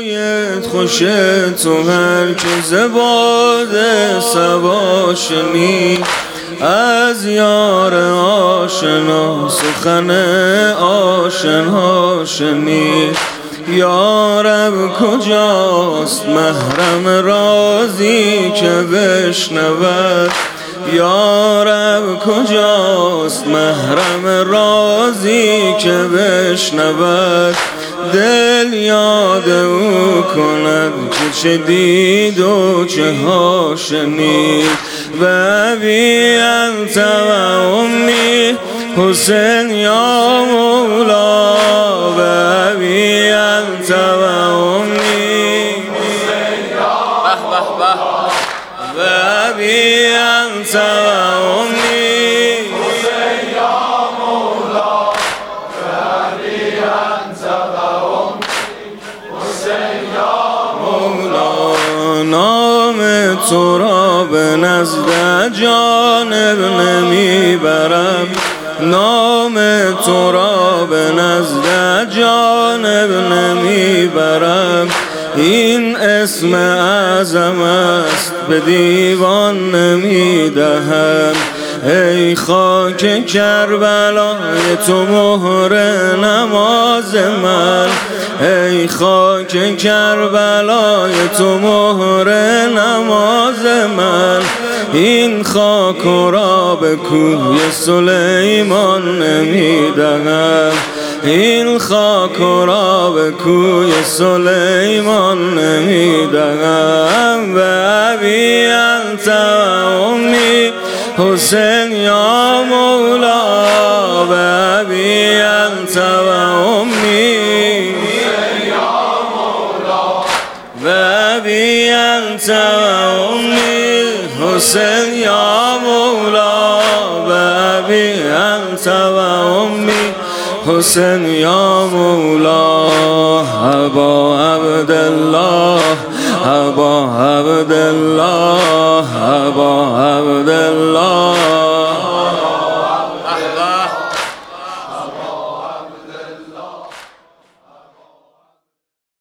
رویت خوشه تو هر که زباد صبا شنید از یار آشنا سخن آشنا شنید. یارب کجاست محرم رازی که بشنود، یارب کجاست محرم رازی که بشنود. دل یاد او کند که چه دید و چه ها شنید. و ابی انت و امی حسین یا مولا، و ابی انت و امی حسین یا مولا، و ابی انت و امی حسین یا مولا، و ابی انت و امی حسین یا مولا. نام تو را به نزد جانب نمیبرم، نام تو را به نزد جانب نمیبرم. این اسم اعظم است به دیوان نمیدهم. ای خاک کربلای تو مهر نماز من، ای خاک کربلای تو مهر نماز من. این خاک را به کوی سلیمان نمیدهم، این خاک را به کوی سلیمان نمیدهم. و ابی انت و امی حسین یا مولا، و ابی انت و امی حسین یا مولا، و ابی انت و امی حسین یا مولا، و ابی انت و امی حسین یا مولا.